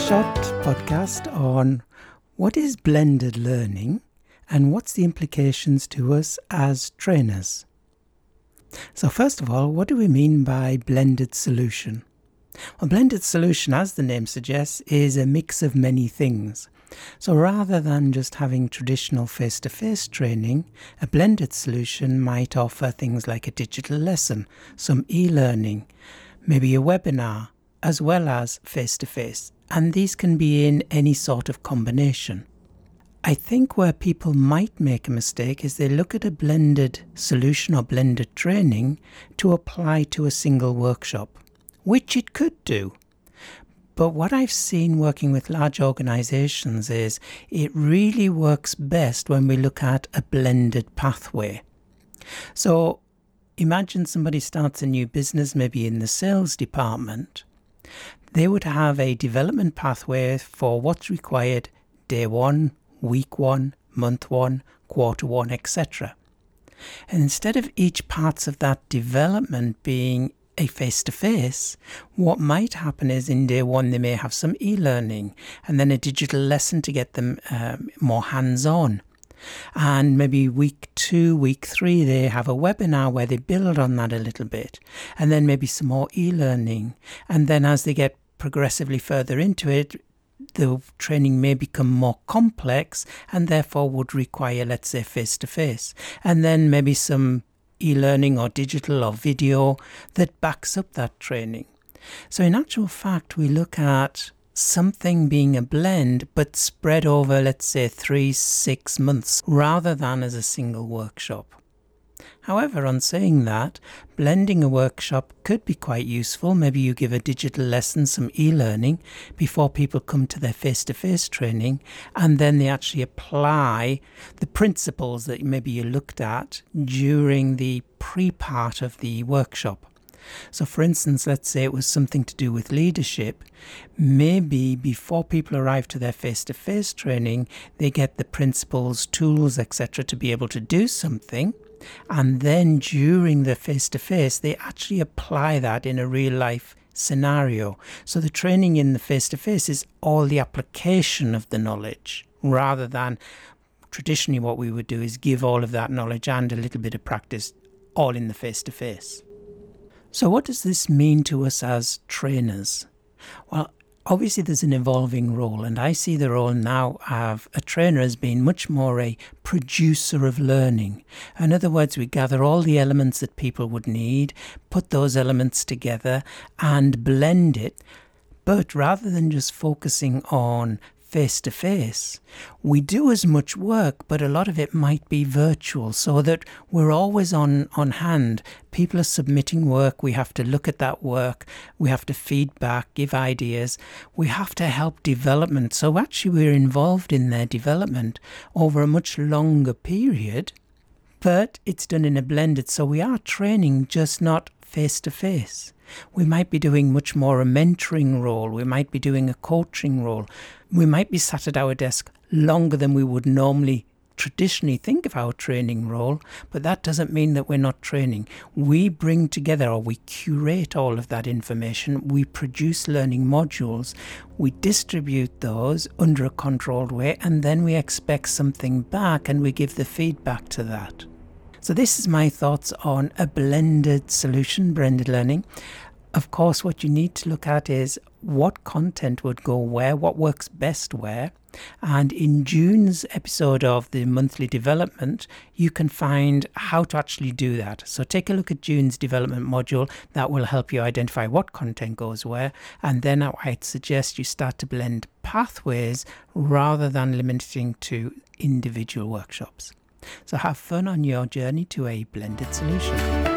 short podcast on what is blended learning and what's the implications to us as trainers. So first of all, what do we mean by blended solution? Well, blended solution, as the name suggests, is a mix of many things. So rather than just having traditional face-to-face training, a blended solution might offer things like a digital lesson, some e-learning, maybe a webinar, as well as face-to-face. And these can be in any sort of combination. I think where people might make a mistake is they look at a blended solution or blended training to apply to a single workshop, which it could do. But what I've seen working with large organizations is it really works best when we look at a blended pathway. So imagine somebody starts a new business, maybe in the sales department. They would have a development pathway for what's required day one, week one, month one, quarter one, etc. And instead of each parts of that development being a face-to-face, what might happen is in day one they may have some e-learning and then a digital lesson to get them more hands-on. And maybe week 2, week 3, they have a webinar where they build on that a little bit. And then maybe some more e-learning. And then as they get progressively further into it, the training may become more complex and therefore would require, let's say, face-to-face. And then maybe some e-learning or digital or video that backs up that training. So in actual fact, we look at something being a blend but spread over, let's say, 3-6 months rather than as a single workshop. However, on saying that, blending a workshop could be quite useful. Maybe you give a digital lesson, some e-learning before people come to their face-to-face training, and then they actually apply the principles that maybe you looked at during the pre-part of the workshop. So for instance, let's say it was something to do with leadership. Maybe before people arrive to their face-to-face training, they get the principles, tools, etc. to be able to do something. And then during the face-to-face, they actually apply that in a real-life scenario. So the training in the face-to-face is all the application of the knowledge, rather than traditionally what we would do is give all of that knowledge and a little bit of practice all in the face-to-face. So what does this mean to us as trainers? Well, obviously there's an evolving role, and I see the role now of a trainer as being much more a producer of learning. In other words, we gather all the elements that people would need, put those elements together and blend it. But rather than just focusing on face-to-face, we do as much work, but a lot of it might be virtual, so that we're always on hand. People are submitting work, we have to look at that work, we have to feedback, give ideas, we have to help development. So actually we're involved in their development over a much longer period, but it's done in a blended, so we are training, just not face-to-face. We might be doing much more a mentoring role. We might be doing a coaching role. We might be sat at our desk longer than we would normally traditionally think of our training role, but that doesn't mean that we're not training. We bring together, or we curate all of that information. We produce learning modules. We distribute those under a controlled way, and then we expect something back and we give the feedback to that. So this is my thoughts on a blended solution, blended learning. Of course, what you need to look at is what content would go where, what works best where. And in June's episode of the monthly development, you can find how to actually do that. So take a look at June's development module. That will help you identify what content goes where. And then I'd suggest you start to blend pathways rather than limiting to individual workshops. So have fun on your journey to a blended solution.